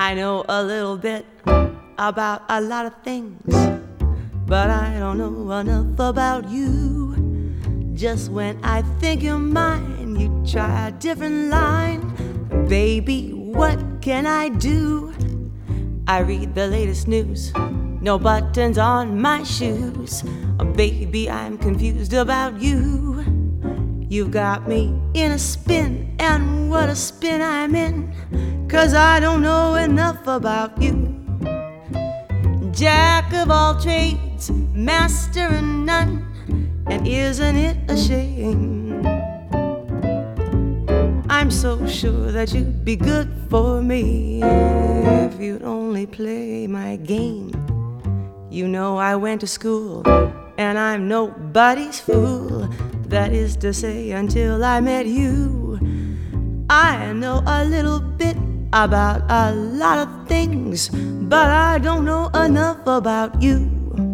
I know a little bit about a lot of things, but I don't know enough about you. Just when I think you're mine, you try a different line. Baby, what can I do? I read the latest news, no buttons on my shoes. Baby, I'm confused about you. You've got me in a spin, and what a spin I'm in, 'cause I don't know enough about you. Jack of all trades, master of none, and isn't it a shame? I'm so sure that you'd be good for me if you'd only play my game. You know I went to school, and I'm nobody's fool. That is to say, until I met you. I know a little bit about a lot of things, but I don't know enough about you.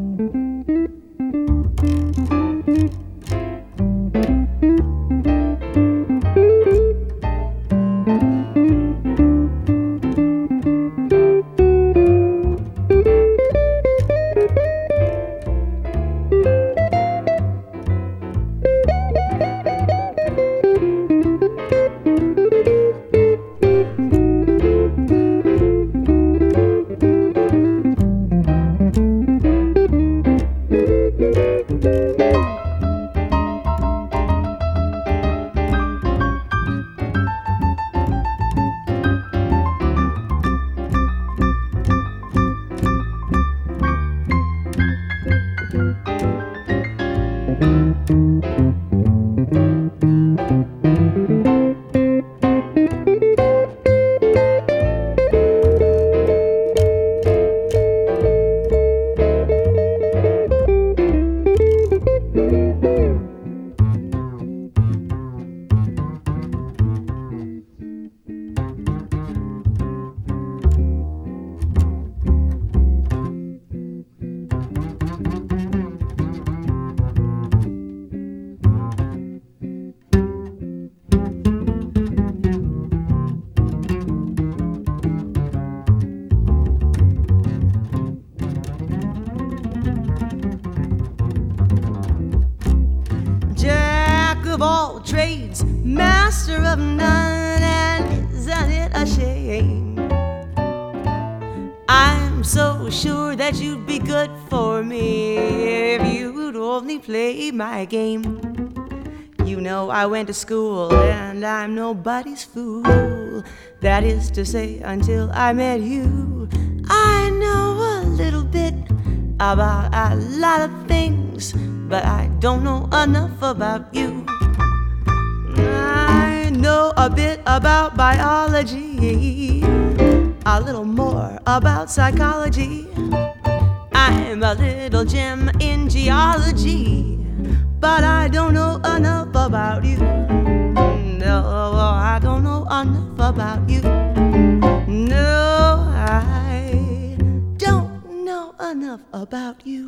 Of all trades, master of none, and isn't it a shame? I'm so sure that you'd be good for me if you'd only play my game. You know I went to school, and I'm nobody's fool. That is to say, until I met you. I know a little bit about a lot of things, but I don't know enough about you. I know a bit about biology, a little more about psychology. I'm a little gem in geology, but I don't know enough about you. No, I don't know enough about you. No, I don't know enough about you.